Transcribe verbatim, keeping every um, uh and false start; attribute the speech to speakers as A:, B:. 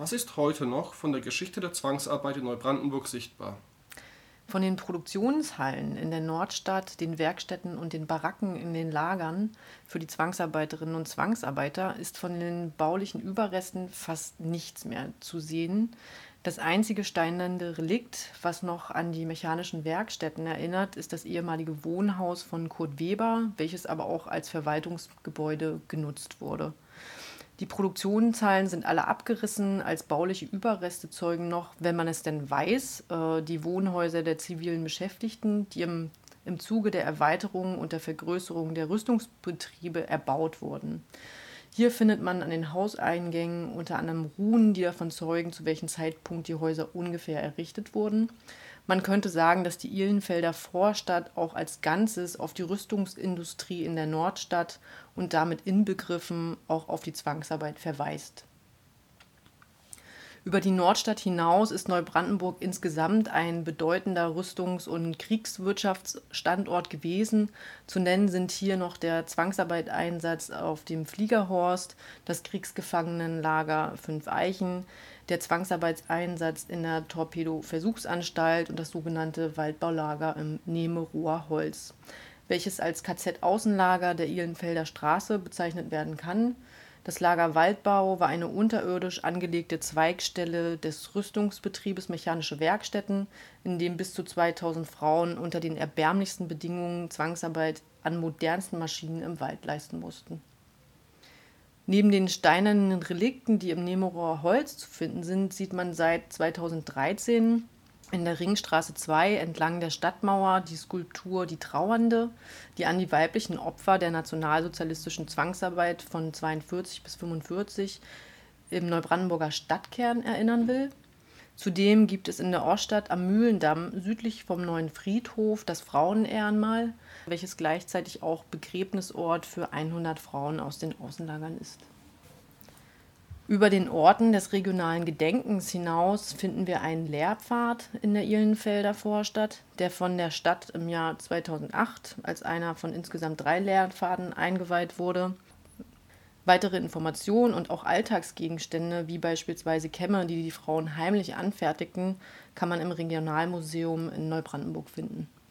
A: Was ist heute noch von der Geschichte der Zwangsarbeit in Neubrandenburg sichtbar?
B: Von den Produktionshallen in der Nordstadt, den Werkstätten und den Baracken in den Lagern für die Zwangsarbeiterinnen und Zwangsarbeiter ist von den baulichen Überresten fast nichts mehr zu sehen. Das einzige steinerne Relikt, was noch an die mechanischen Werkstätten erinnert, ist das ehemalige Wohnhaus von Kurt Weber, welches aber auch als Verwaltungsgebäude genutzt wurde. Die Produktionshallen sind alle abgerissen, als bauliche Überreste zeugen noch, wenn man es denn weiß, äh, die Wohnhäuser der zivilen Beschäftigten, die im, im Zuge der Erweiterung und der Vergrößerung der Rüstungsbetriebe erbaut wurden. Hier findet man an den Hauseingängen unter anderem Runen, die davon zeugen, zu welchem Zeitpunkt die Häuser ungefähr errichtet wurden. Man könnte sagen, dass die Ihlenfelder Vorstadt auch als Ganzes auf die Rüstungsindustrie in der Nordstadt und damit inbegriffen auch auf die Zwangsarbeit verweist. Über die Nordstadt hinaus ist Neubrandenburg insgesamt ein bedeutender Rüstungs- und Kriegswirtschaftsstandort gewesen. Zu nennen sind hier noch der Zwangsarbeiteinsatz auf dem Fliegerhorst, das Kriegsgefangenenlager Fünf Eichen, der Zwangsarbeitseinsatz in der Torpedo-Versuchsanstalt und das sogenannte Waldbaulager im Nehmerower Holz, welches als K Z-Außenlager der Ihlenfelder Straße bezeichnet werden kann. Das Lager Waldbau war eine unterirdisch angelegte Zweigstelle des Rüstungsbetriebes Mechanische Werkstätten, in dem bis zu zweitausend Frauen unter den erbärmlichsten Bedingungen Zwangsarbeit an modernsten Maschinen im Wald leisten mussten. Neben den steinernen Relikten, die im Nehmerower Holz zu finden sind, sieht man seit zweitausenddreizehn in der Ringstraße zwei entlang der Stadtmauer die Skulptur Die Trauernde, die an die weiblichen Opfer der nationalsozialistischen Zwangsarbeit von zweiundvierzig bis fünfundvierzig im Neubrandenburger Stadtkern erinnern will. Zudem gibt es in der Oststadt am Mühlendamm südlich vom neuen Friedhof das Frauenehrenmal, welches gleichzeitig auch Begräbnisort für hundert Frauen aus den Außenlagern ist. Über den Orten des regionalen Gedenkens hinaus finden wir einen Lehrpfad in der Ihlenfelder Vorstadt, der von der Stadt im Jahr zweitausendacht als einer von insgesamt drei Lehrpfaden eingeweiht wurde. Weitere Informationen und auch Alltagsgegenstände, wie beispielsweise Kämme, die die Frauen heimlich anfertigten, kann man im Regionalmuseum in Neubrandenburg finden.